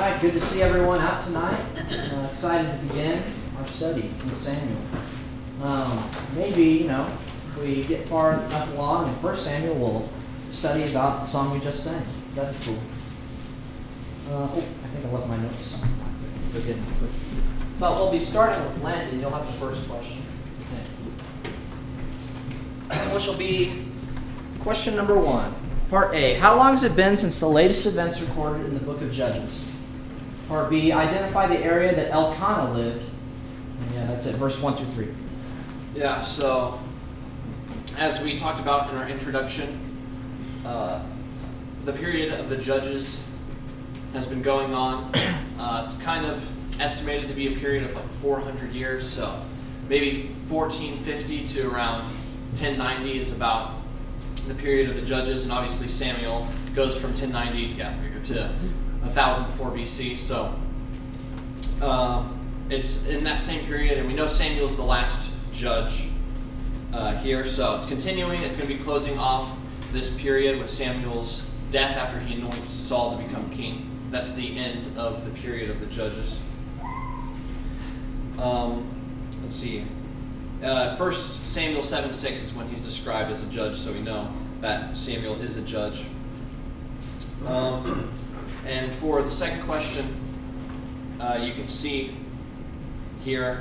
right, good to see everyone out tonight. Excited to begin our study in Samuel. Maybe, if we get far enough along in 1 Samuel, we'll study about the song we just sang. That'd be cool. I think I left my notes. They're getting quick. But we'll be starting with Landon. You'll have the first question. Which will be question number 1. Part A, how long has it been since the latest events recorded in the book of Judges? Part B, identify the area that Elkanah lived. And yeah, that's it, verse 1 through 3. Yeah, so as we talked about in our introduction, the period of the Judges has been going on. It's kind of estimated to be a period of like 400 years, so maybe 1450 to around 1090 is about the period of the Judges, and obviously Samuel goes from 1090 to 1004 BC. So it's in that same period, and we know Samuel's the last judge here, so it's continuing. It's going to be closing off this period with Samuel's death after he anoints Saul to become king. That's the end of the period of the Judges. Let's see. 1 Samuel 7:6 is when he's described as a judge, so we know that Samuel is a judge. And for the second question, you can see here,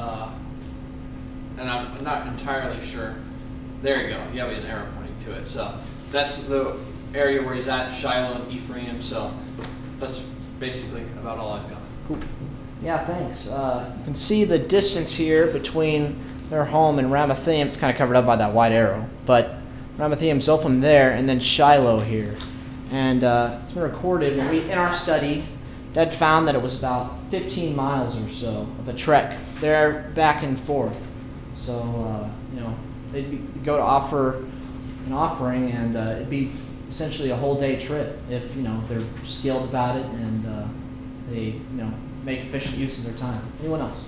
and I'm not entirely sure. There you go. You have an arrow pointing to it. So that's the area where he's at, Shiloh and Ephraim. So that's basically about all I've got. Cool. Yeah, thanks. You can see the distance here between their home and Ramathaim. It's kind of covered up by that white arrow, but Ramathaim, Zophim there, and then Shiloh here. And it's been recorded, and in our study, Dad found that it was about 15 miles or so of a trek there back and forth. So, they'd go to offer an offering, and it'd be essentially a whole day trip if, they're skilled about it and they, make efficient use of their time. Anyone else?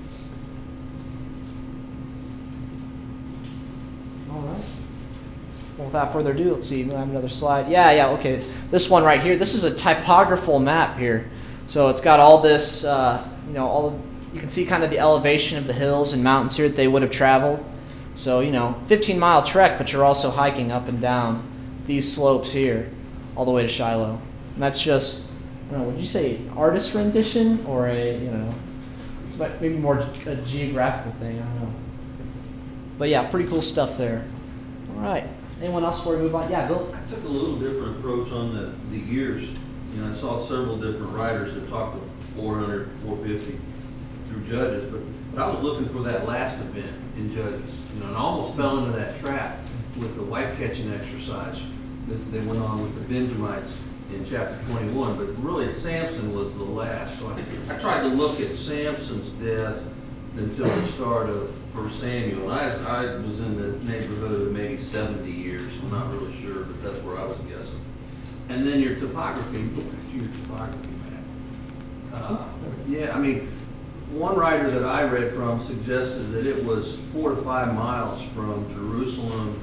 All right. Well, without further ado, let's see. We'll have another slide. Yeah, okay. This one right here. This is a typographical map here. So it's got all this, you can see kind of the elevation of the hills and mountains here that they would have traveled. So, 15-mile trek, but you're also hiking up and down these slopes here all the way to Shiloh. And that's just, would you say artist rendition or it's maybe more a geographical thing, I don't know. But yeah, pretty cool stuff there. All right. Anyone else before we move on? Yeah, Bill? I took a little different approach on the years. I saw several different writers that talked of 400, 450 through Judges, but I was looking for that last event in Judges, and I almost fell into that trap with the wife-catching exercise that they went on with the Benjamites in chapter 21, but really Samson was the last. So I tried to look at Samson's death until the start of 1 Samuel. I was in the neighborhood of maybe 70 years. I'm not really sure, but that's where I was guessing. And then your topography, map. One writer that I read from suggested that it was 4 to 5 miles from Jerusalem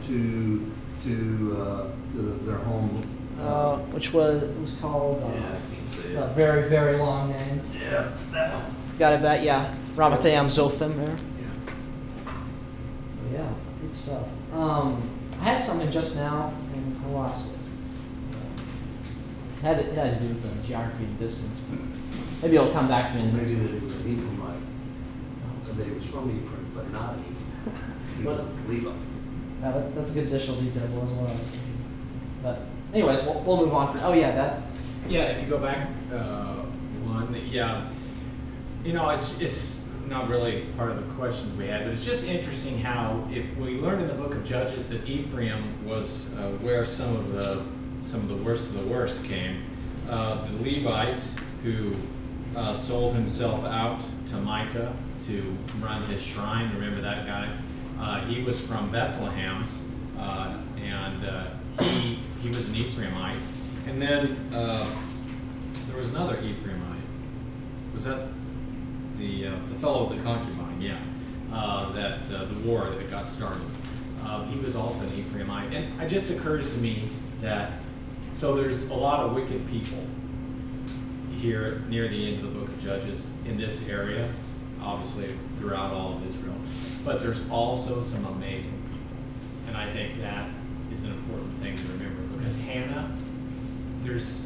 to their home. Which was called I can't say a it. very, very long name. Yeah, that one. Got it back, yeah. Ramathaim, Zophim there. Yeah. Yeah, good stuff. I had something just now, and I lost it. It had to do with the geography and distance. Maybe it'll come back to me. Maybe that it was Ephraimite. That it was from Ephraim, but not Ephraim. Levi. That's a good additional detail. That wasn't what I was thinking. But anyways, we'll move on. Yeah, if you go back one, it's not really part of the questions we had, but it's just interesting how if we learned in the book of Judges that Ephraim was where some of the worst of the worst came. The Levite who sold himself out to Micah to run his shrine. Remember that guy? He was from Bethlehem, and he was an Ephraimite. And then there was another Ephraimite. Was that the fellow with the concubine? Yeah, that the war that got started. He was also an Ephraimite, and it just occurs to me that so there's a lot of wicked people here near the end of the book of Judges in this area, obviously throughout all of Israel. But there's also some amazing people. And I think that is an important thing to remember, because Hannah, there's,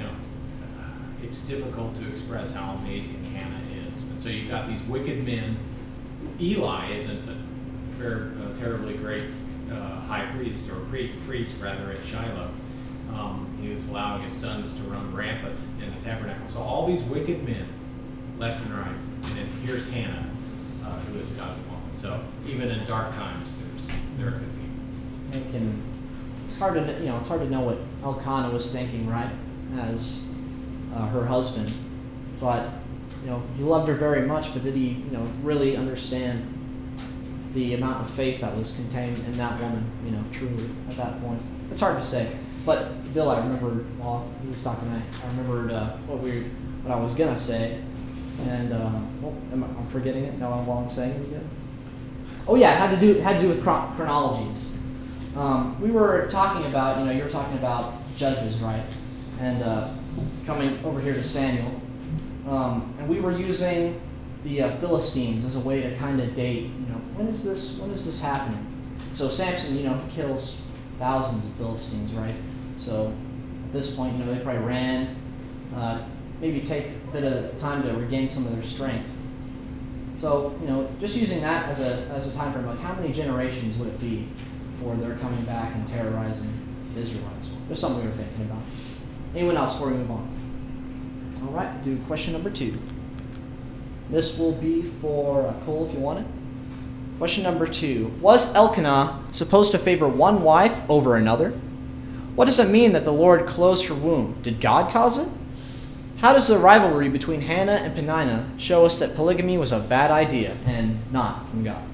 it's difficult to express how amazing Hannah is. And so you've got these wicked men. Eli isn't a terribly great high priest, or priest rather, at Shiloh. He was allowing his sons to run rampant in the tabernacle. So all these wicked men, left and right, and then here's Hannah, who is a godly woman. So even in dark times, there could be. It's hard to know what Elkanah was thinking, right, as her husband. But he loved her very much. But did he, really understand the amount of faith that was contained in that woman, truly at that point? It's hard to say. But Bill, I remembered while he was talking, I remembered what I was gonna say, and I'm forgetting it now while I'm saying it again. Oh yeah, it had to do with chronologies. We were talking about, you were talking about Judges, right? And coming over here to Samuel, and we were using the Philistines as a way to kind of date, when is this happening? So Samson, he kills thousands of Philistines, right? So at this point, they probably ran, maybe take a bit of time to regain some of their strength. So, just using that as a time frame, like how many generations would it be before they're coming back and terrorizing the Israelites? Just something we were thinking about. Anyone else before we move on? All right, do question number 2. This will be for Cole if you want it. Question number 2. Was Elkanah supposed to favor one wife over another? What does it mean that the Lord closed her womb? Did God cause it? How does the rivalry between Hannah and Peninnah show us that polygamy was a bad idea and not from God?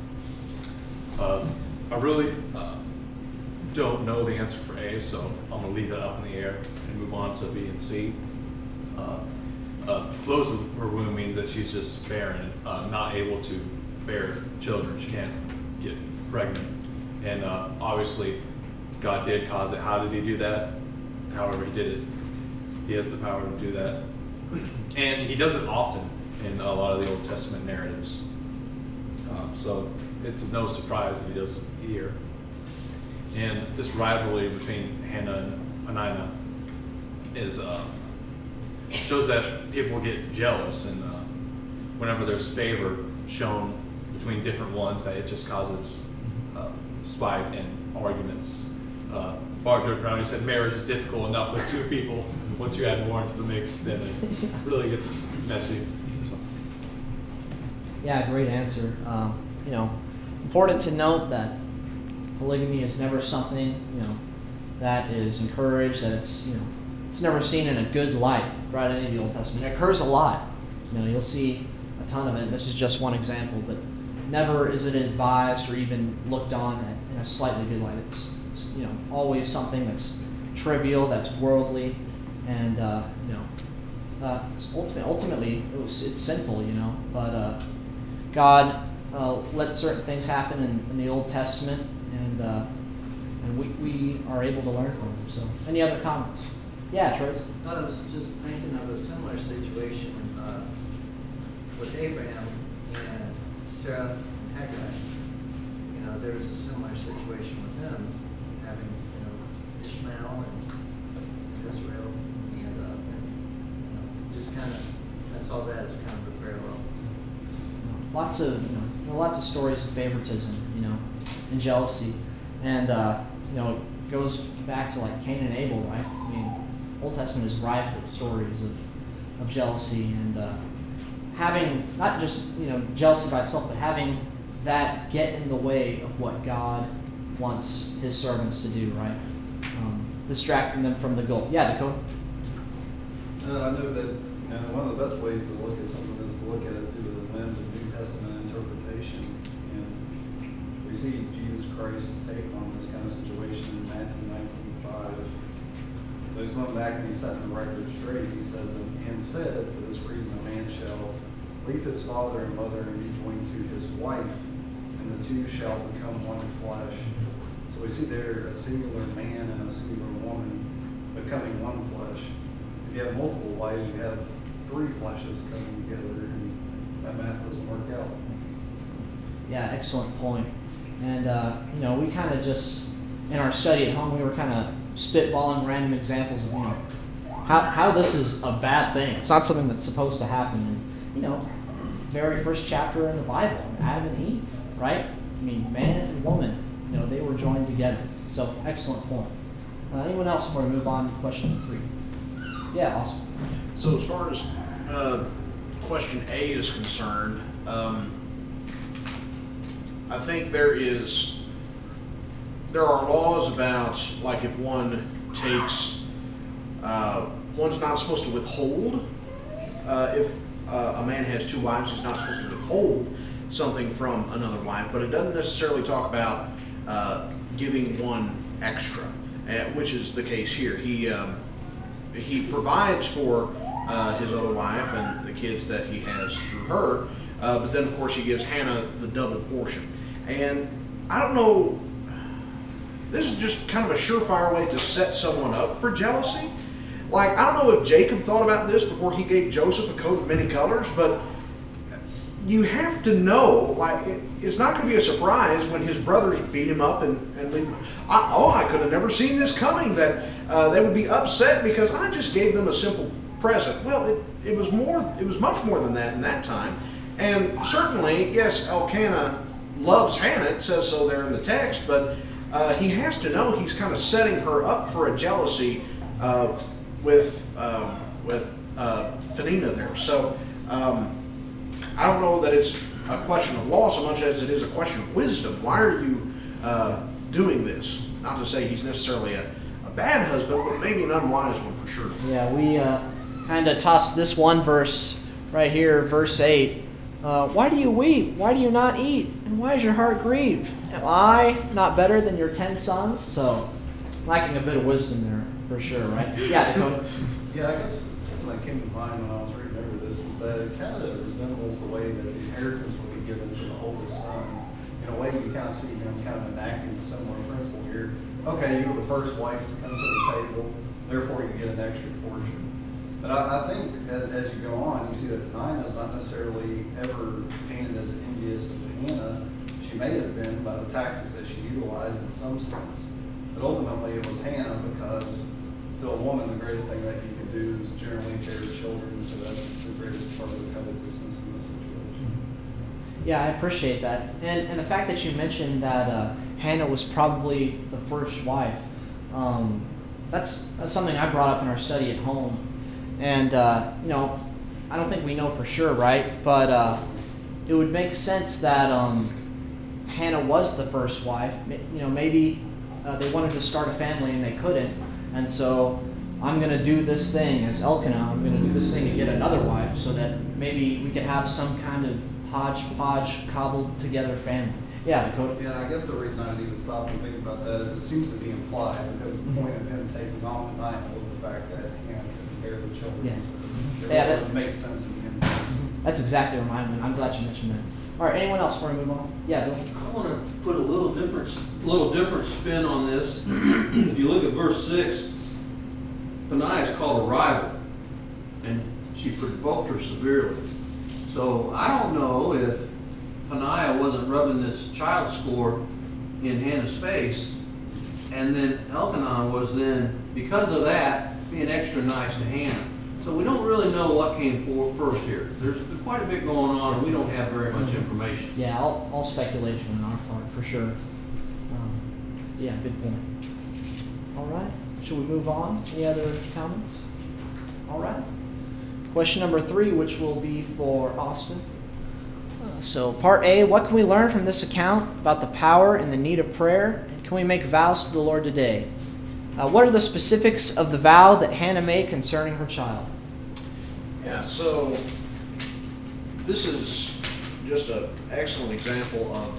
I really don't know the answer for A, so I'm going to leave that up in the air and move on to B and C. Close of her womb means that she's just barren, not able to bear children. She can't get pregnant. And obviously, God did cause it. How did he do that? However he did it. He has the power to do that. And he does it often in a lot of the Old Testament narratives. So it's no surprise that he does it here. And this rivalry between Hannah and Peninnah is shows that people get jealous, and whenever there's favor shown between different ones, that it just causes spite and arguments. Mark Brown said marriage is difficult enough with 2 people. Once you add more into the mix, then it really gets messy. So. Yeah, great answer. Important to note that polygamy is never something that is encouraged. That it's never seen in a good light throughout any of the Old Testament. It occurs a lot. You'll see a ton of it. This is just one example, but never is it advised or even looked on in a slightly good light. It's always something that's trivial, that's worldly, and it's ultimately it's sinful, But God let certain things happen in the Old Testament, and we are able to learn from them. So, any other comments? Yeah, Trace. I was just thinking of a similar situation with Abraham and Sarah and Hagar. There was a similar situation with them, having Ishmael and Israel, and just kind of I saw that as kind of a parallel. Lots of stories of favoritism, and jealousy, and it goes back to like Cain and Abel, right? I mean, Old Testament is rife with stories of jealousy and having not just jealousy by itself, but having that get in the way of what God wants His servants to do, right? Distracting them from the goal. Yeah, Dakota. I know that one of the best ways to look at something is to look at it through the lens of New Testament interpretation, and we see Jesus Christ's take on this kind of situation in Matthew 19:5. So he's going back and he's setting the record straight. He says, "And said, for this reason a man shall leave his father and mother and be joined to his wife, and the two shall become one flesh." So we see there a singular man and a singular woman becoming one flesh. If you have multiple wives, you have three fleshes coming together, and that math doesn't work out. Yeah, excellent point. And, we kind of just, in our study at home, we were kind of spitballing random examples of, how this is a bad thing. It's not something that's supposed to happen. And, very first chapter in the Bible, Adam and Eve, right? I mean, man and woman, they were joined together. So, excellent point. Anyone else before we move on to question 3? Yeah, awesome. So as far as question A is concerned, I think there are laws about, like, if one takes, one's not supposed to withhold. If a man has 2 wives, he's not supposed to withhold something from another wife, but it doesn't necessarily talk about giving one extra, which is the case here. He provides for his other wife and the kids that he has through her, but then of course he gives Hannah the double portion. And I don't know, this is just kind of a surefire way to set someone up for jealousy. Like, I don't know if Jacob thought about this before he gave Joseph a coat of many colors, but you have to know, like, it's not going to be a surprise when his brothers beat him up and leave him. I could have never seen this coming, that they would be upset because I just gave them a simple present. Well, it was much more than that in that time. And certainly, yes, Elkanah loves Hannah, it says so there in the text, but he has to know he's kind of setting her up for a jealousy with Peninnah there. So I don't know that it's a question of law so much as it is a question of wisdom. Why are you doing this? Not to say he's necessarily a bad husband, but maybe an unwise one for sure. Yeah, we kind of tossed this one verse right here, verse 8. Why do you weep? Why do you not eat? And why is your heart grieved? Am I not better than your 10 sons? So, lacking a bit of wisdom there, for sure, right? Yeah, Dakota. Yeah, I guess something that came to mind when I was reading over this is that it kind of resembles the way that the inheritance will be given to the oldest son. In a way, you kind of see him kind of enacting a similar principle here. Okay, you were the first wife to come to the table, therefore you get an extra portion. But I think as you go on, you see that Peninnah is not necessarily ever painted as envious of Hannah. She may have been by the tactics that she utilized in some sense. But ultimately it was Hannah, because to a woman the greatest thing that you can do is generally bear children, so that's the greatest part of the covetousness in this situation. Yeah, I appreciate that. And the fact that you mentioned that Hannah was probably the first wife, that's something I brought up in our study at home. And, I don't think we know for sure, right? But it would make sense that Hannah was the first wife. Maybe they wanted to start a family and they couldn't. And so I'm going to do this thing as Elkanah. I'm going to do this thing and get another wife so that maybe we could have some kind of hodgepodge, cobbled together family. Yeah, Dakota. Yeah, I guess the reason I didn't even stop and think about that is it seems to be implied, because the point of him taking on Peninnah was the fact that Hannah couldn't bear the children. Yes. So Yeah, it that makes sense in him. That's exactly what I'm glad you mentioned that. All right, anyone else before we move on? Yeah, Bill. I want to put a little different spin on this. If you look at verse 6, Peninnah is called a rival, and she provoked her severely. So I don't know if Peninnah wasn't rubbing this child score in Hannah's face, and then Elkanah was then, because of that, being extra nice to Hannah. So we don't really know what came first here. There's quite a bit going on, and we don't have very much information. Yeah, all speculation on our part, for sure. Yeah, good point. All right, should we move on? Any other comments? All right. Question number 3, which will be for Austin. So part A, what can we learn from this account about the power and the need of prayer? And can we make vows to the Lord today? What are the specifics of the vow that Hannah made concerning her child? Yeah, so this is just an excellent example of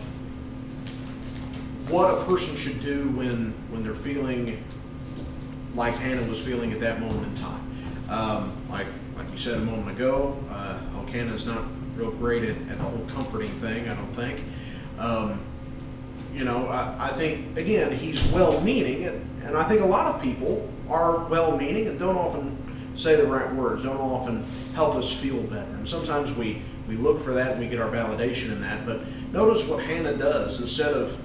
what a person should do when they're feeling like Hannah was feeling at that moment in time. Like you said a moment ago, Elkanah is not real great at the whole comforting thing, I don't think. I think, again, he's well-meaning, and I think a lot of people are well-meaning and don't often say the right words, don't often help us feel better. And sometimes we look for that and we get our validation in that. But notice what Hannah does. Instead of,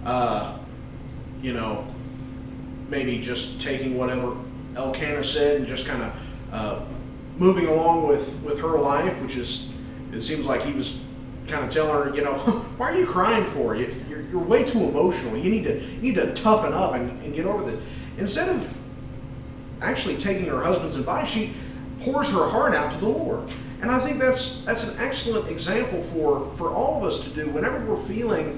maybe just taking whatever Elkanah said and just kind of moving along with her life, which is, it seems like he was kind of telling her, why are you crying for? You're way too emotional. You need to toughen up and get over this. Instead of actually taking her husband's advice, she pours her heart out to the Lord. And I think that's an excellent example for all of us to do whenever we're feeling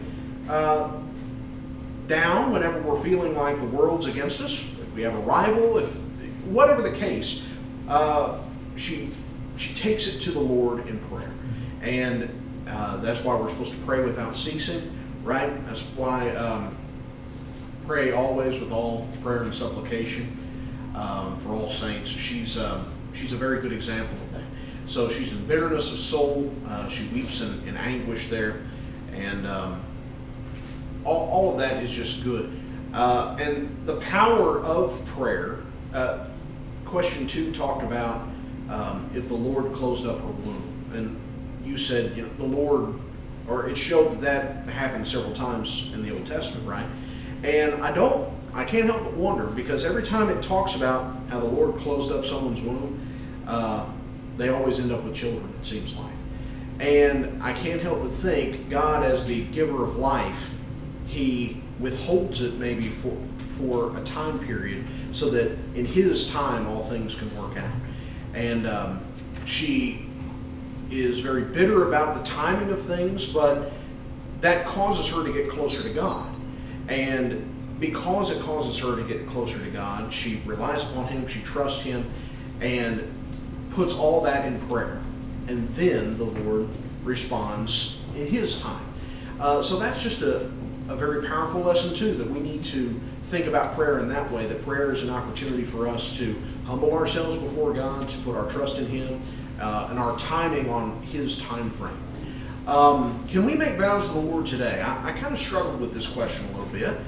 down, whenever we're feeling like the world's against us, if we have a rival, if whatever the case, she takes it to the Lord in prayer. And that's why we're supposed to pray without ceasing, right? That's why pray always with all prayer and supplication for all saints. She's a very good example of that. So she's in bitterness of soul. She weeps in anguish there. And all of that is just good. And the power of prayer, question 2 talked about if the Lord closed up her womb. And you said, the Lord, or it showed that happened several times in the Old Testament, right? And I can't help but wonder, because every time it talks about how the Lord closed up someone's womb, they always end up with children, it seems like. And I can't help but think God, as the giver of life, he withholds it maybe for a time period so that in his time all things can work out. And she is very bitter about the timing of things, but that causes her to get closer to God. And because it causes her to get closer to God, she relies upon him, she trusts him, and puts all that in prayer. And then the Lord responds in his time. So that's just a very powerful lesson too, that we need to think about prayer in that way, that prayer is an opportunity for us to humble ourselves before God, to put our trust in him, and our timing on his time frame. Can we make vows to the Lord today? I kind of struggled with this question a little bit,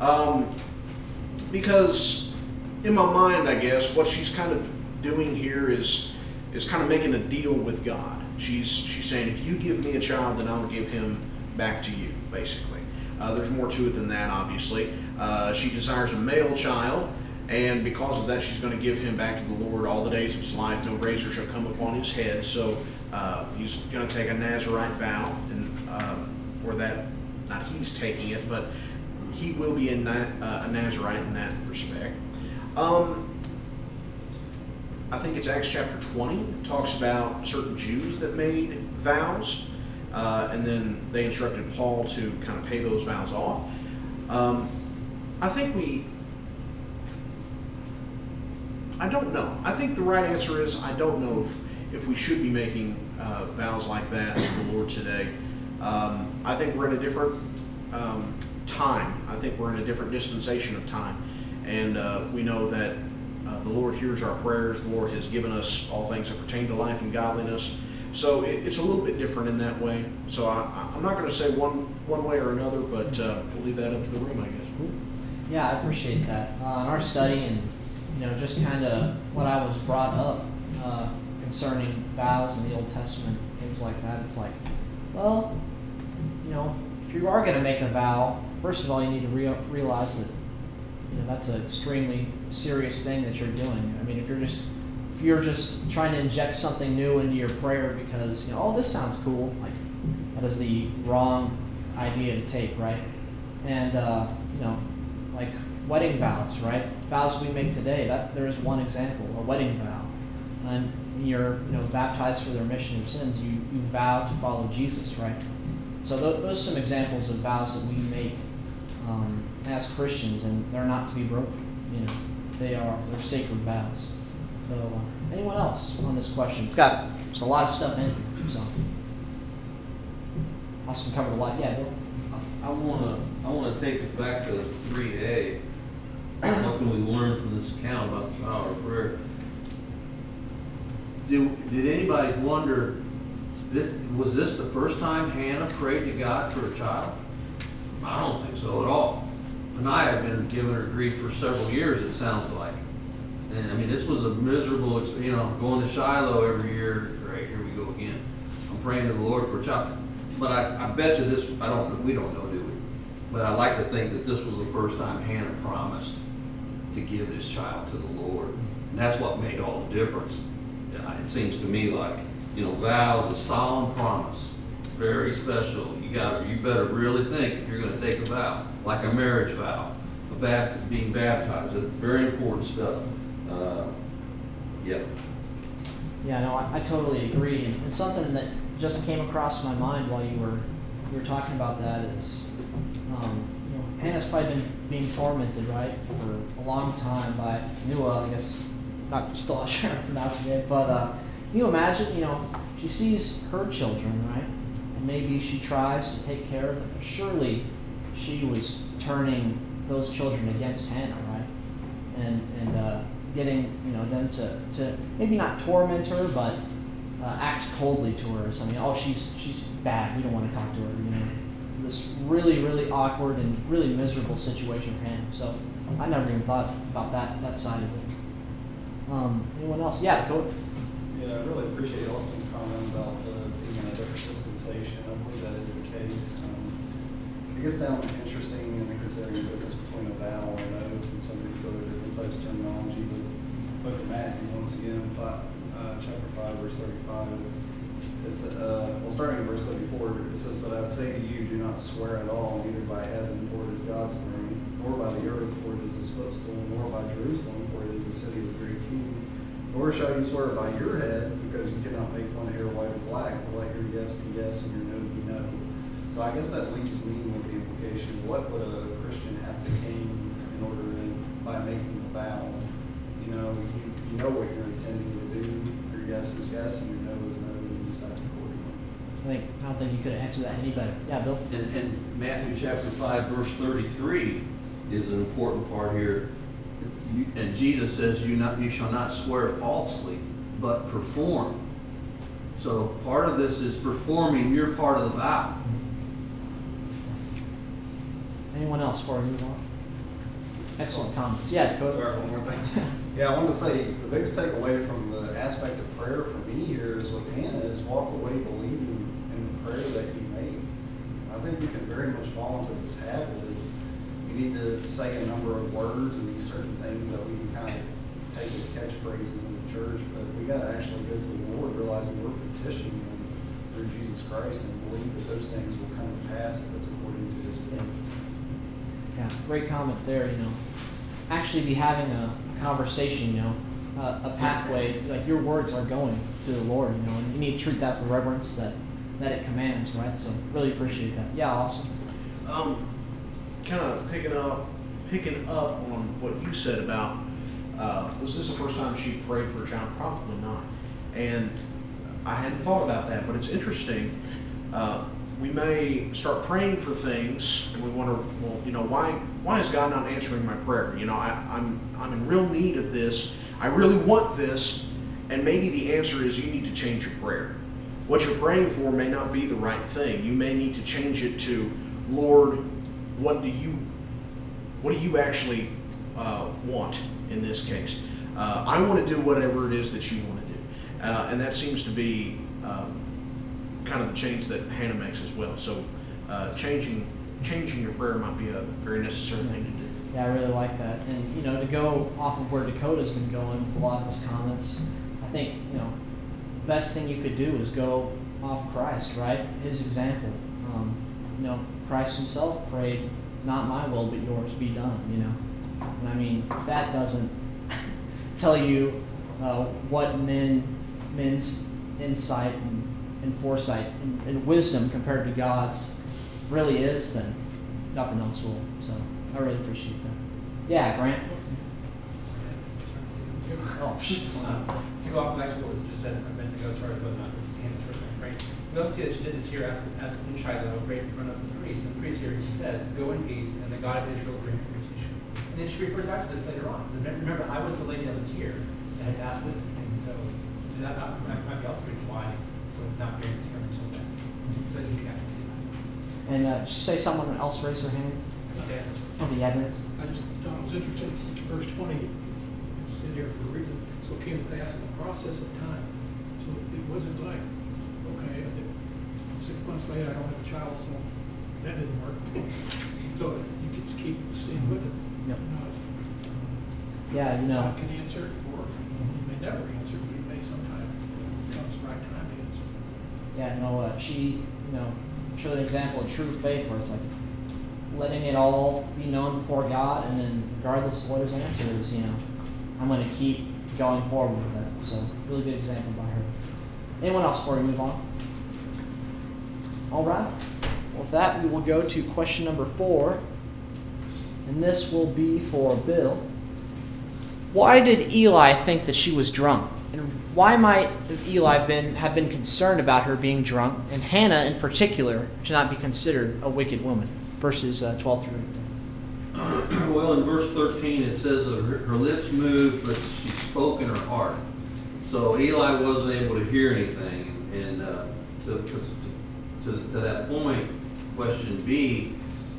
because in my mind, I guess, what she's kind of doing here is kind of making a deal with God. She's saying, if you give me a child, then I'll give him back to you, basically. There's more to it than that, obviously. She desires a male child, and because of that, she's going to give him back to the Lord all the days of his life. No razor shall come upon his head. So he's going to take a Nazirite vow, and or that, not he's taking it, but he will be a Nazirite in that respect. I think it's Acts chapter 20. It talks about certain Jews that made vows, and then they instructed Paul to kind of pay those vows off. I don't know. I think the right answer is I don't know if we should be making vows like that to the Lord today. I think we're in a different time. I think we're in a different dispensation of time. And we know that the Lord hears our prayers. The Lord has given us all things that pertain to life and godliness. So it's a little bit different in that way. So I'm not going to say one way or another, but we'll leave that up to the room, I guess. Cool. Yeah, I appreciate that. In our study and just kind of what I was brought up concerning vows in the Old Testament, things like that, it's like, well, if you are going to make a vow, first of all, you need to realize that that's an extremely serious thing that you're doing. I mean, if you're just trying to inject something new into your prayer because this sounds cool, like that is the wrong idea to take, right? And like wedding vows, right? Vows we make today. That there is one example, a wedding vow, and you're baptized for the remission of sins. You vow to follow Jesus, right? So those are some examples of vows that we make as Christians, and they're not to be broken. They're sacred vows. So anyone else on this question? It's a lot of stuff in it. So Austin covered a lot. Yeah, Bill. I wanna take us back to 3A. What can we learn from this account about the power of prayer? Did anybody wonder, was this the first time Hannah prayed to God for a child? I don't think so at all. And I have been giving her grief for several years, it sounds like. And I mean, this was a miserable, going to Shiloh every year. Right, here we go again. I'm praying to the Lord for a child. But I bet you this, we don't know, do we? But I like to think that this was the first time Hannah promised to give this child to the Lord. And that's what made all the difference. It seems to me like, vows, a solemn promise, very special. You better really think if you're going to take a vow, like a marriage vow, being baptized. It's very important stuff. Yeah. Yeah, no, I totally agree. And something that just came across my mind while you were talking about that is, Hannah's probably been being tormented, right, for a long time by Nuah, I guess, still not sure how to pronounce it, but can you imagine, she sees her children, right, and maybe she tries to take care of them. Surely she was turning those children against Hannah, right, and getting, them to maybe not torment her, but act coldly to her. So, she's bad. We don't want to talk to her. This really, really awkward and really miserable situation for Hannah. So, I never even thought about that side of it. Anyone else? Yeah, go. Yeah, I really appreciate Austin's comment about being in a different dispensation. I believe that is the case. It gets down to interesting and considering the difference between a vow and an oath and some of these other different types of terminology. But Book of Matthew, once again, chapter 5, verse 35. It's, starting in verse 34, it says, "But I say to you, do not swear at all, neither by heaven, for it is God's throne, nor by the earth, for it is his footstool, nor by Jerusalem, for it is the city of the great king. Nor shall you swear by your head, because you cannot make one hair white or black, but let your yes be yes and your no be no." So I guess that leaves me with the implication, what would a Christian have to gain in order by making a vow? You know what you're intending to do. Your yes is yes and your no is no, and you decide accordingly. I don't think you could answer that any better. Yeah, Bill? And Matthew chapter 5, verse 33 is an important part here. And Jesus says, you shall not swear falsely, but perform. So part of this is performing your part of the vow. Anyone else before we move on? Excellent comments. Yeah, Dakota. Sorry, one more thing. Yeah, I wanted to say the biggest takeaway from the aspect of prayer for me here is with Hannah is walk away believing in the prayer that you make. I think we can very much fall into this habit of you need to say a number of words and these certain things that we can kind of take as catchphrases in the church, but we got to actually go to the Lord realizing we're petitioning Him through Jesus Christ and believe that those things will come to pass if it's according to His will. Yeah, great comment there. Actually be having a conversation, a pathway, like your words are going to the Lord, and you need to treat that with reverence that it commands, right? So really appreciate that. Yeah, awesome. Kind of picking up on what you said about, was this the first time she prayed for a child? Probably not. And I hadn't thought about that, but it's interesting. We may start praying for things, and we wonder, well, why is God not answering my prayer? I'm in real need of this. I really want this, and maybe the answer is you need to change your prayer. What you're praying for may not be the right thing. You may need to change it to, Lord, what do you actually want in this case? I want to do whatever it is that you want to do, and that seems to be kind of the change that Hannah makes as well. So changing your prayer might be a very necessary thing to do. Yeah, I really like that. And to go off of where Dakota's been going with a lot of his comments, I think the best thing you could do is go off Christ, right? His example. Christ himself prayed, "Not my will, but yours be done." And if that doesn't tell you what men's insight and foresight and wisdom compared to God's really is, then nothing else will. So I really appreciate that. Yeah, Grant. To go off of actually what was just said a minute ago as far as whether or not it's Hannah's first time praying. We also see that she did this here in Shiloh, right in front of the priest. And the priest here, he says, "Go in peace, and the God of Israel grant your petition." And then she refers back to this later on. Remember, I was the lady that was here that had asked for this, and so that might be also the reason why it was not granted to her until then. So you can see that. And did you say someone else raised their hand? Okay. Oh, the evidence. I just thought it was interesting. Verse 20, it here for a reason. So it came to pass in the process of time. So it wasn't like, okay, 6 months later I don't have a child, so that didn't work. So you can just keep staying with it. Yep. You know, Yeah, God can answer, or he may never answer, but he may sometime comes the right time to answer. Yeah, she, showed an example of true faith where it's like letting it all be known before God, and then regardless of what his answer is, I'm going to keep going forward with that. So, really good example by her. Anyone else before we move on? All right. With that, we will go to question number 4, and this will be for Bill. Why did Eli think that she was drunk? And why might Eli have been concerned about her being drunk, and Hannah in particular to not be considered a wicked woman? Verses 12 through. Well, in verse 13 it says that her lips moved, but she spoke in her heart. So Eli wasn't able to hear anything. And to that point, question B,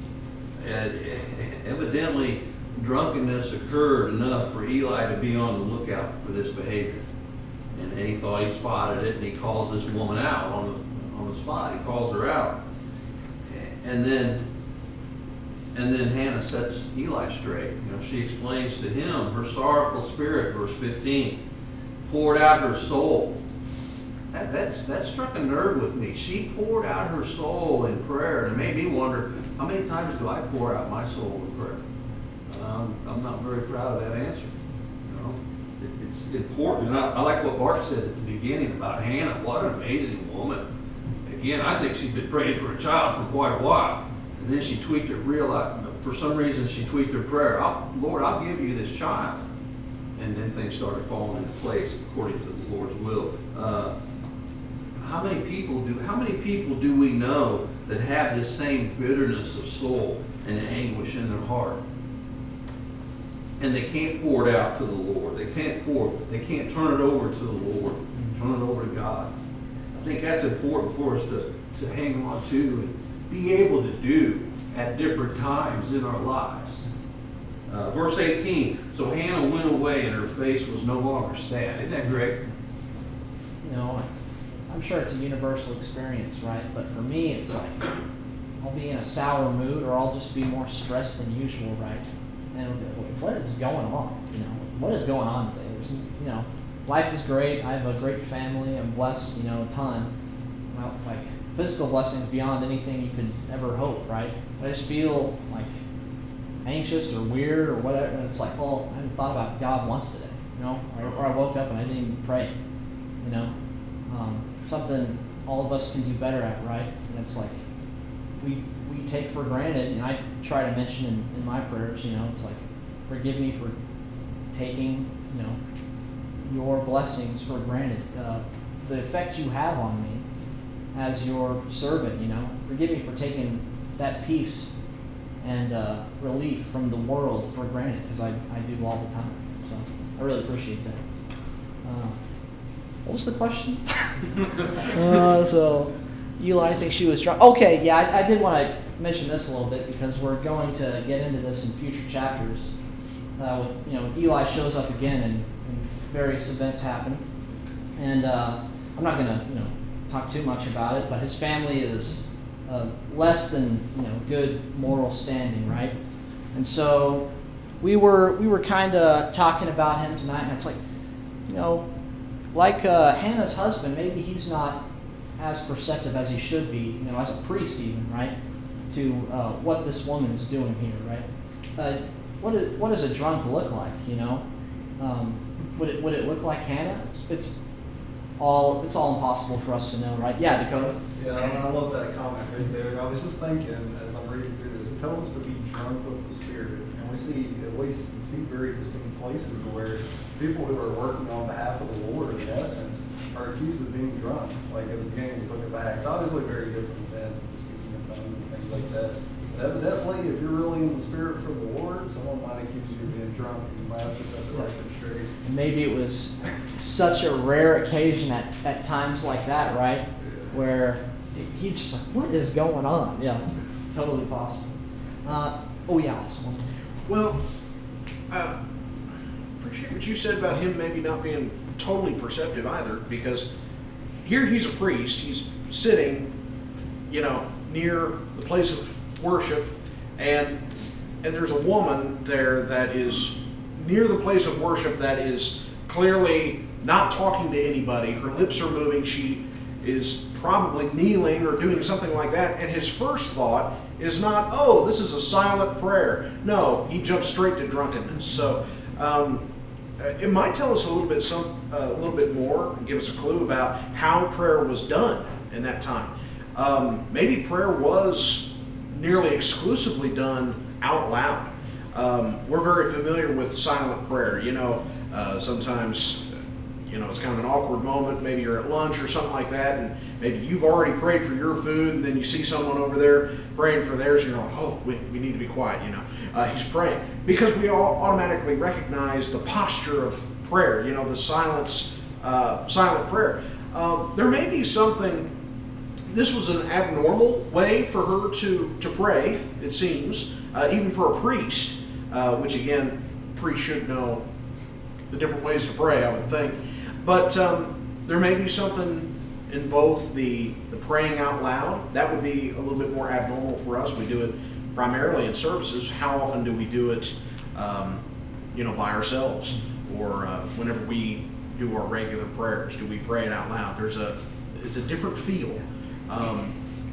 evidently drunkenness occurred enough for Eli to be on the lookout for this behavior. And he thought he spotted it, and he calls this woman out on the spot. He calls her out. And then Hannah sets Eli straight. She explains to him her sorrowful spirit, verse 15, poured out her soul. That struck a nerve with me. She poured out her soul in prayer, and it made me wonder, how many times do I pour out my soul in prayer? I'm not very proud of that answer. It's important. And I like what Bart said at the beginning about Hannah. What an amazing woman. Again, I think she's been praying for a child for quite a while. And then she tweaked her for some reason she tweaked her prayer. Lord, I'll give you this child. And then things started falling into place according to the Lord's will. How many people do we know that have this same bitterness of soul and anguish in their heart? And they can't pour it out to the Lord. They can't turn it over to the Lord, turn it over to God. I think that's important for us to hang on to and be able to do at different times in our lives. Verse 18, so Hannah went away and her face was no longer sad. Isn't that great? I'm sure it's a universal experience, right? But for me, it's like I'll be in a sour mood, or I'll just be more stressed than usual, right? And what is going on? What is going on today? Life is great. I have a great family. I'm blessed, a ton. Well, like physical blessings beyond anything you could ever hope, right? But I just feel like anxious or weird or whatever. And it's like, well, I haven't thought about God once today, or I woke up and I didn't even pray, something all of us can do better at, right? And it's like we take for granted, and I try to mention in my prayers, it's like, forgive me for taking, your blessings for granted. The effect you have on me as your servant, forgive me for taking that peace and relief from the world for granted, because I do all the time. So I really appreciate that. What was the question? So Eli thinks she was drunk. Okay, yeah, I did want to mention this a little bit because we're going to get into this in future chapters. Eli shows up again and various events happen, and I'm not going to talk too much about it, but his family is less than good moral standing, right? And so we were kind of talking about him tonight, and it's like, like Hannah's husband, maybe he's not as perceptive as he should be, as a priest even, right, to what this woman is doing here, right? What does a drunk look like, Would it look like Hannah? It's all impossible for us to know, right? Yeah, Dakota? Yeah, I love that comment right there. I was just thinking as I'm reading through this, it tells us to be drunk with the Spirit. And we see at least two very distinct places where people who are working on behalf of the Lord, in essence, are accused of being drunk, like at the beginning of the book of Acts. Obviously very different events with the speaking in tongues and things like that. But evidently, if you're really in the Spirit for the Lord, someone might accuse you of being drunk, and you might have to set the record straight. And maybe it was such a rare occasion at times like that, right? Where he just like, what is going on? Yeah, totally possible. Awesome. Well, appreciate what you said about him maybe not being totally perceptive either, because here he's a priest. He's sitting, near the place of worship, and there's a woman there that is near the place of worship that is clearly not talking to anybody. Her lips are moving. She is probably kneeling or doing something like that. And his first thought is not, oh, this is a silent prayer. No, he jumps straight to drunkenness. So it might tell us a little bit more, give us a clue about how prayer was done in that time. Maybe prayer was nearly exclusively done out loud. We're very familiar with silent prayer. Sometimes it's kind of an awkward moment. Maybe you're at lunch or something like that, and maybe you've already prayed for your food, and then you see someone over there praying for theirs, and you're like, oh, we need to be quiet, He's praying. Because we all automatically recognize the posture of prayer, the silent prayer. There may be something, this was an abnormal way for her to pray, it seems, even for a priest, which again, priests should know the different ways to pray, I would think. But there may be something in both the praying out loud. That would be a little bit more abnormal for us. We do it primarily in services. How often do we do it, by ourselves, or whenever we do our regular prayers? Do we pray it out loud? It's a different feel. I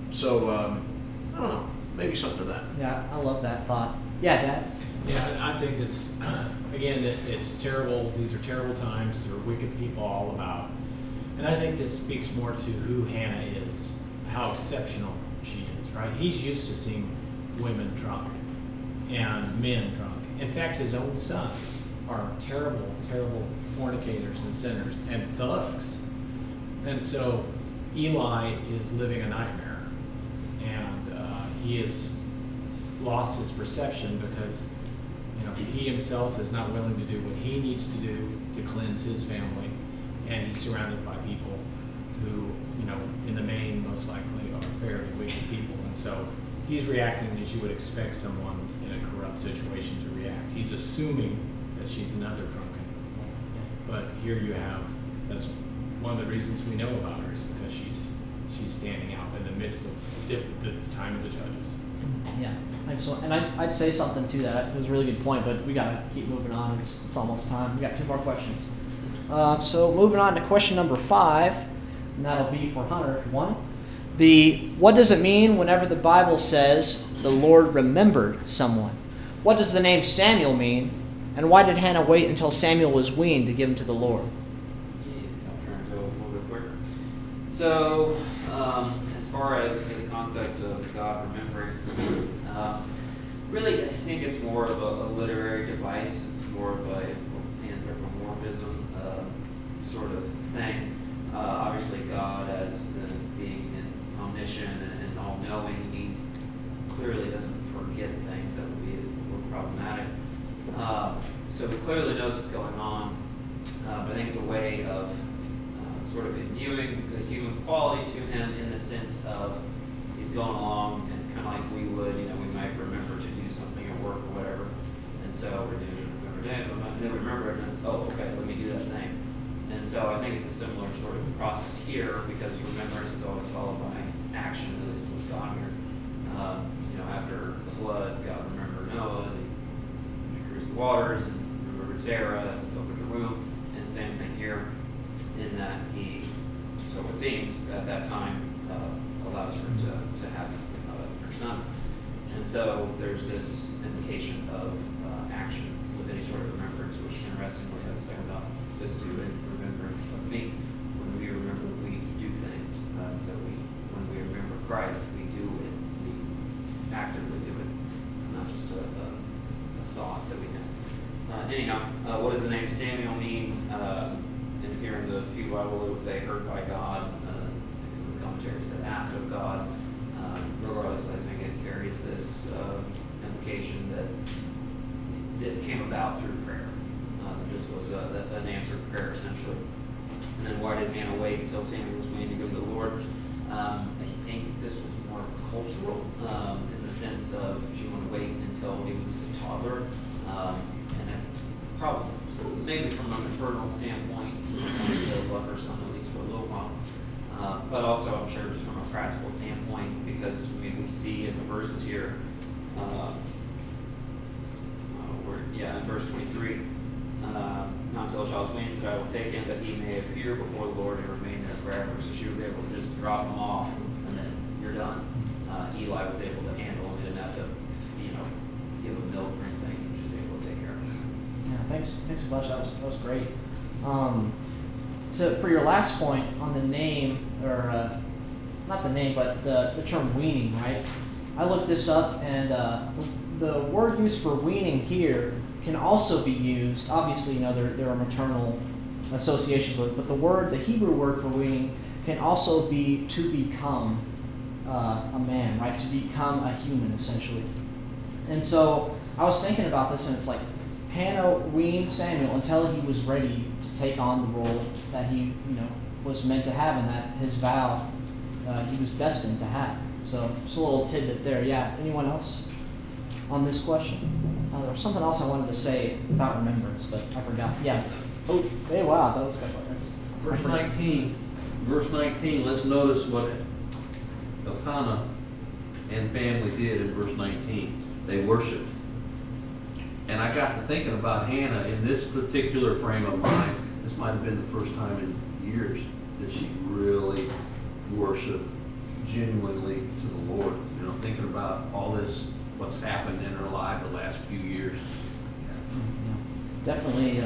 don't know. Maybe something to that. Yeah, I love that thought. Yeah, Dad. Yeah, I think this, again, it's terrible. These are terrible times. There are wicked people all about. And I think this speaks more to who Hannah is, how exceptional she is, right? He's used to seeing women drunk and men drunk. In fact, his own sons are terrible, terrible fornicators and sinners and thugs. And so Eli is living a nightmare. And he has lost his perception because he himself is not willing to do what he needs to do to cleanse his family, and he's surrounded by people who, in the main, most likely are fairly wicked people, and so he's reacting as you would expect someone in a corrupt situation to react. He's assuming that she's another drunken woman, but here you have, that's one of the reasons we know about her is because she's standing out in the midst of the time of the judges. Yeah, excellent. And I'd say something to that. It was a really good point, but we got to keep moving on. It's almost time. We got 2 more questions. So moving on to question number 5, and that'll be for Hunter, if you want. What does it mean whenever the Bible says the Lord remembered someone? What does the name Samuel mean, and why did Hannah wait until Samuel was weaned to give him to the Lord? I'll try and go a little bit quicker. So, as far as this concept of God remembering, really I think it's more of a literary device. It's more of an anthropomorphism sort of thing. Obviously God as being omniscient and all-knowing, he clearly doesn't forget things. That would be a little problematic. So he clearly knows what's going on. But I think it's a way of sort of imbuing the human quality to him in the sense of he's going along and kind of like we would, we might remember to do something at work or whatever. And so we're doing it, and then we remember it, and then, oh, okay, let me do that thing. And so I think it's a similar sort of process here because remembrance is always followed by action, at least with God here. After the flood, God remembered Noah, he decreased the waters, and remembered Sarah, and opened her womb. And same thing here, in that he, so it seems, at that time, allows her to have her son. And so there's this indication of action with any sort of remembrance, which interestingly I was saying about this do in remembrance of me. When we remember, we do things. So when we remember Christ, we do it. We actively do it. It's not just a thought that we have. Anyhow, what does the name Samuel mean? And here in the Pew Bible, it would say heard by God. Some of the commentaries said asked of God. Regardless, I think it carries this implication that this came about through prayer. This was an answered prayer, essentially. And then why did Hannah wait until Samuel was weaned to go to the Lord? I think this was more cultural in the sense of she wanted to wait until he was a toddler. And probably So maybe from a maternal standpoint, to love her son at least for a little while. But also, I'm sure, just from a practical standpoint, because we see in the verses here, in verse 23, not until a child's weaned that I will take him, that he may appear before the Lord and remain there forever. So she was able to just drop him off, and then you're done. Eli was able to handle him. He didn't have to, give him milk or anything. He was just able to take care of him. Yeah, thanks a bunch. That was great. So for your last point on the name, or not the name, but the term weaning, right? I looked this up, and the word used for weaning here can also be used. Obviously, there are maternal associations with it, but the Hebrew word for weaning can also be to become a man, right? To become a human, essentially. And so I was thinking about this, and it's like Hannah weaned Samuel until he was ready to take on the role that he, was meant to have, and that his vow he was destined to have. So just a little tidbit there. Yeah. Anyone else on this question? There was something else I wanted to say about remembrance, but I forgot. Yeah. Oh, hey, wow, that was Verse 19. Verse 19. Let's notice what Elkanah and family did in verse 19. They worshiped. And I got to thinking about Hannah in this particular frame of mind. This might have been the first time in years that she really worshiped genuinely to the Lord. Thinking about all this, what's happened in her life the last few years. Yeah. Definitely,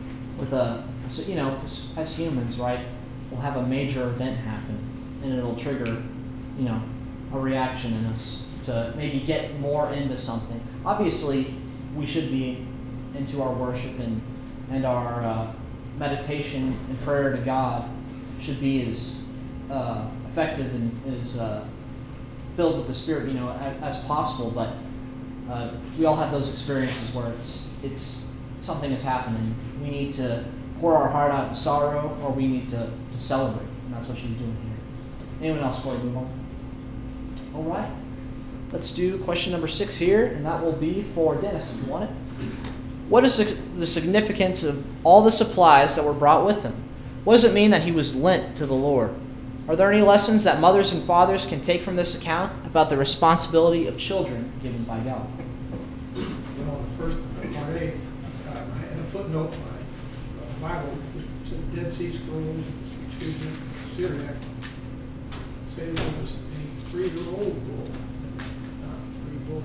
as humans, right, we'll have a major event happen, and it'll trigger, a reaction in us to maybe get more into something. Obviously, we should be into our worship and our meditation and prayer to God should be as effective and as filled with the Spirit, as possible. But we all have those experiences where it's something has happened, and we need to pour our heart out in sorrow, or we need to celebrate. And that's what she's doing here. Anyone else before we move on? All right. Let's do question number 6 here, and that will be for Dennis, if you want it. What is the significance of all the supplies that were brought with him? What does it mean that he was lent to the Lord? Are there any lessons that mothers and fathers can take from this account about the responsibility of children given by God? Well, the first part A, I had a footnote in my Bible that said Dead Sea Scrolls, Syriac, say there was a 3-year-old bull, not 3 bulls.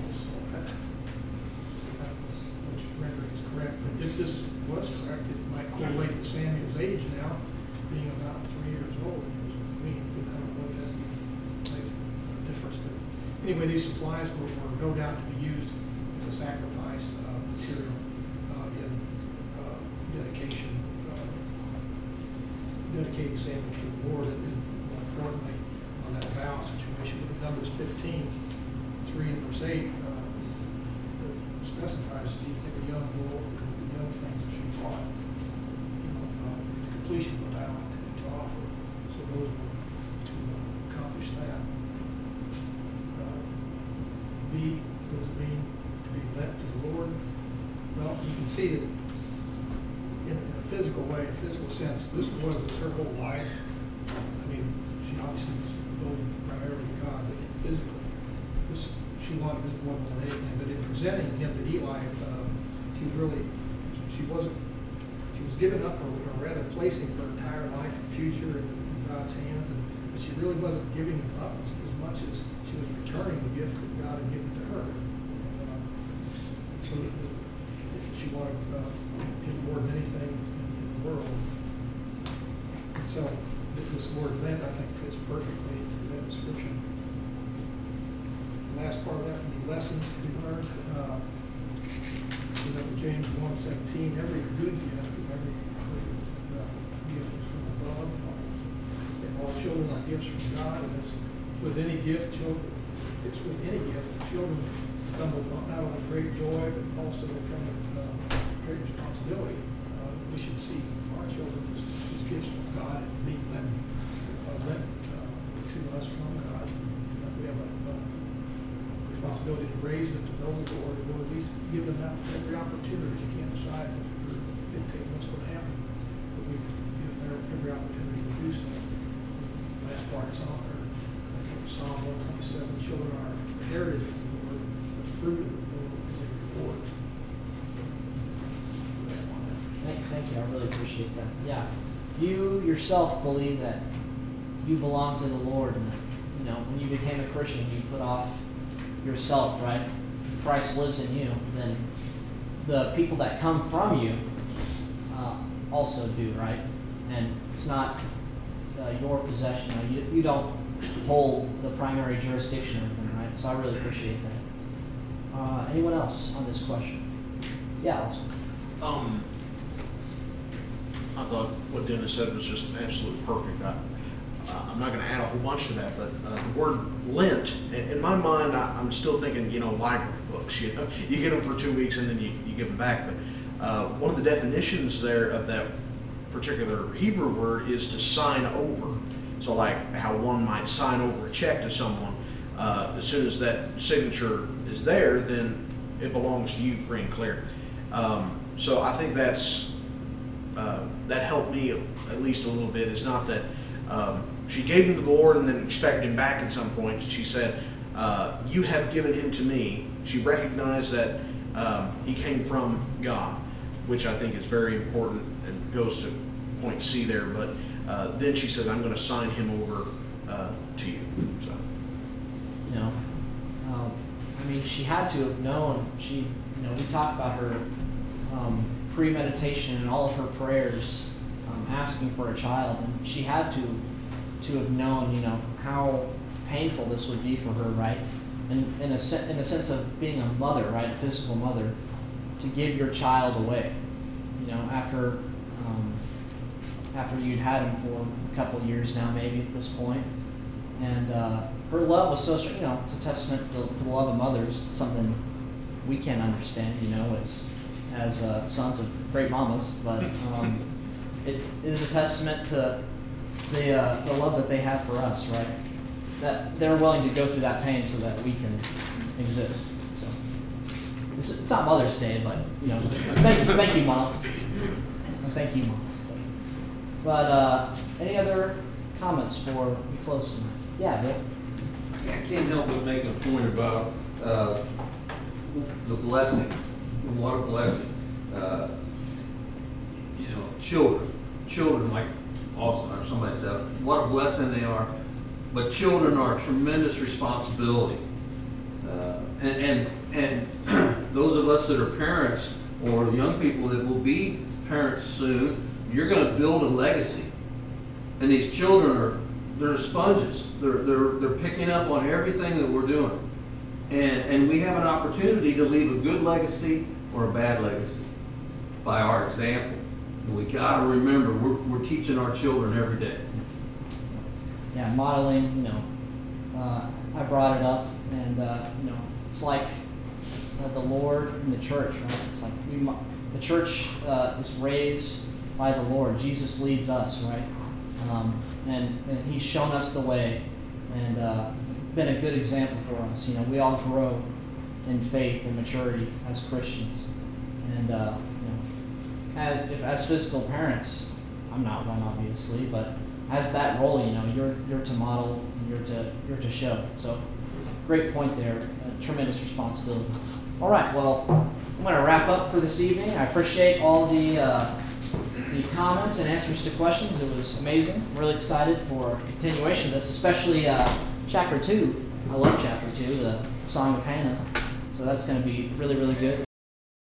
Which rendering is correct. But if this was correct, it might correlate to Samuel's age now, being about 3 years old. I don't know what that makes a difference. But anyway, these supplies were no doubt to be used as a sacrifice material in dedication, dedicating Samuel to the Lord, and more importantly, on that vow situation with Numbers 15, 3 and verse 8, specifies, do you think a young bull or young things that she brought, the completion of the vow to offer. So those were to accomplish that. B, what does it mean to be lent to the Lord? Well, you can see that in a physical way, a physical sense, this was her whole life. I mean, she obviously was devoted primarily to God, but physically, she wanted this more than anything. But in presenting him to Eli, she was giving up, or rather placing her entire life and future in God's hands, but she really wasn't giving him up as much as she was returning the gift that God had given to her. So she wanted him more than anything in the world. And so this word lent, I think, fits perfectly into that description. The last part of that, any lessons to be learned. James 1:17, every good gift and every perfect gift is from above. And all children are gifts from God, and it's with any gift, children come with not only great joy, but also come with great responsibility. We should see our children as gifts from God and being lent to us from God. And we have a responsibility to raise them to know the Lord, or at least give them every opportunity. You can't decide if dictate what's going to happen. But we've given them every opportunity to do so. The last part of Psalm 127, children are a heritage from the Lord, the fruit of the womb is a reward. Thank you. I really appreciate that. Yeah. You yourself believe that you belong to the Lord, and that, you know, when you became a Christian, you put off yourself, right? Christ lives in you. Then the people that come from you also do, right? And it's not your possession. You don't hold the primary jurisdiction of them, right? So I really appreciate that. Anyone else on this question? Yeah, Austin. I thought what Dennis said was just absolutely perfect. I'm not going to add a whole bunch to that, but the word Lent, in my mind, I'm still thinking, library books. You get them for 2 weeks and then you give them back. But one of the definitions there of that particular Hebrew word is to sign over. So like how one might sign over a check to someone, as soon as that signature is there, then it belongs to you free and clear. So I think that helped me at least a little bit. It's not that she gave him to the Lord and then expected him back at some point. She said, you have given him to me. She recognized that he came from God, which I think is very important and goes to point C there. But then she said, I'm going to sign him over to you. So. She had to have known. We talked about her premeditation and all of her prayers, asking for a child, and she had to have known, how painful this would be for her, right? And in a sense of being a mother, right, a physical mother, to give your child away, after you'd had him for a couple of years now, maybe at this point, and her love was so strong. It's a testament to the love of mothers, something we can't understand, as sons of great mamas, but it is a testament to the love that they have for us, right? That they're willing to go through that pain so that we can exist. So it's not Mother's Day, but thank you, Mom. Thank you, Mom. But any other comments before we close tonight? Yeah, Bill. I can't help but make a point about the blessing. What a blessing. Children like Austin or somebody said, what a blessing they are. But children are a tremendous responsibility. And those of us that are parents or young people that will be parents soon, you're going to build a legacy. And these children they're sponges. They're picking up on everything that we're doing. And we have an opportunity to leave a good legacy or a bad legacy by our example. And we got to remember, we're teaching our children every day. Yeah, modeling, I brought it up, and, it's like the Lord and the church, right? It's like the church is raised by the Lord. Jesus leads us, right? And he's shown us the way and been a good example for us. We all grow in faith and maturity as Christians. And, as physical parents, I'm not one, obviously, but as that role, you're to model, and you're to show. So, great point there. A tremendous responsibility. All right, well, I'm going to wrap up for this evening. I appreciate all the comments and answers to questions. It was amazing. I'm really excited for continuation of this, especially chapter 2. I love chapter 2, the Song of Hannah. So that's going to be really, really good.